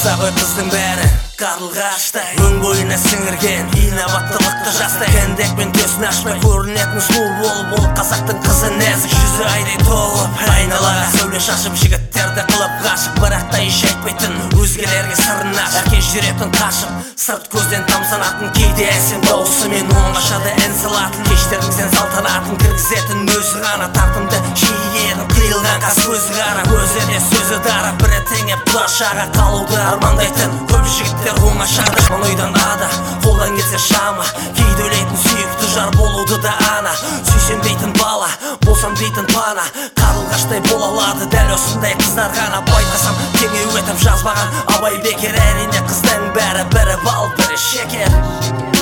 Аса ғой қыздың бәрі қарлығаштай, өн бойына сіңірген инабаттылықты жастай. Кәндекпен төсін ашпай көрінетін сұлу болып, ол қазақтың қызы нәзік, жүзі айдай толып, айналаға сәуле шашып жігіттерді қылып ғашық. Бірақ та еш айтпайтын, өзгелерге сырын ашып, әке жүректің қашып, сырт көзден тамсанатын, кейде әсем дауысымен оңашада ән салатын, кештеріңізден салтанатын кіргізетін өзі ғана. Тартымды жиеніп қиылған қас көзі қара, көзі де сөзі дара, бірі теңеп құлашаға қалуды армандайтын көп жігіттер оңашада. Мың ойдан ада, қолдан келсе шама, кейде ойлайтын сүйікті жар болуды да ана. Сүйсем дейтін бала, болсам дейтін пана, қарлығаштай бола алады дәл осындай қыздар ғана. Байқасам теңеу етіп жазбаған абай бекер, әрине қыздың бәрі бірі бал бірі шекер.